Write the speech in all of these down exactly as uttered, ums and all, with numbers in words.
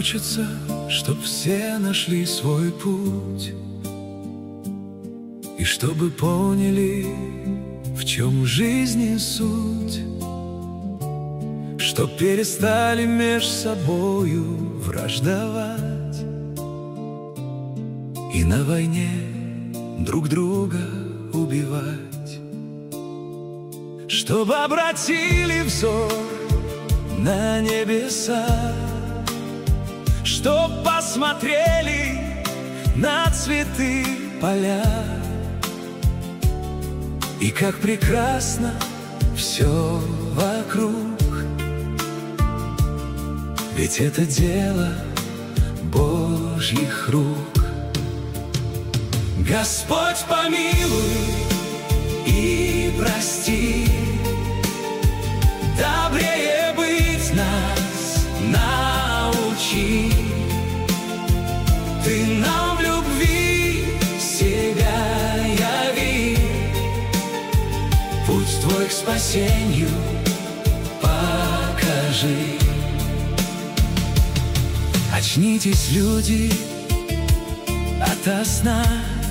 Хочется, чтоб все нашли свой путь, и чтобы поняли, в чем в жизни суть, чтоб перестали меж собою враждовать и на войне друг друга убивать, чтобы обратили взор на небеса, чтоб посмотрели на цветы поля, и как прекрасно все вокруг. Ведь это дело Божьих рук. Господь, помилуй и прости, добрее быть нас научи. Ты нам в любви себя яви, путь твой к спасению покажи. Очнитесь, люди, ото сна,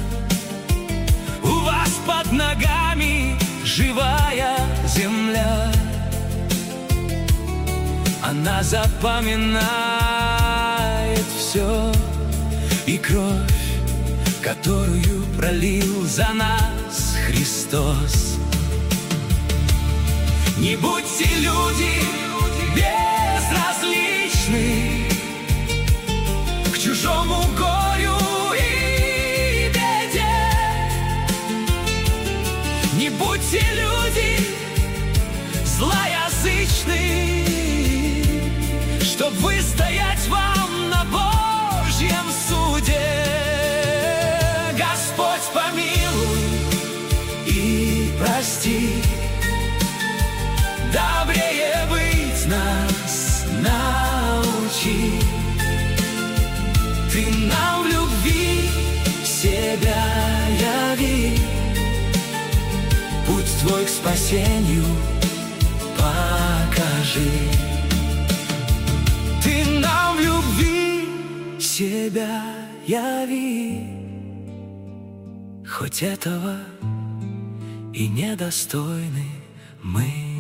у вас под ногами живая земля. Она запоминает все, и кровь, которую пролил за нас Христос. Не будьте, люди, безразличны к чужому горю и беде. Не будьте, люди, злоязычны, чтоб выстоять вам на Божьем суде. Господь, помилуй и прости, добрее быть нас научи. Ты нам в любви себя яви, путь твой к спасению покажи. Ты нам в любви себя яви, хоть этого и недостойны мы.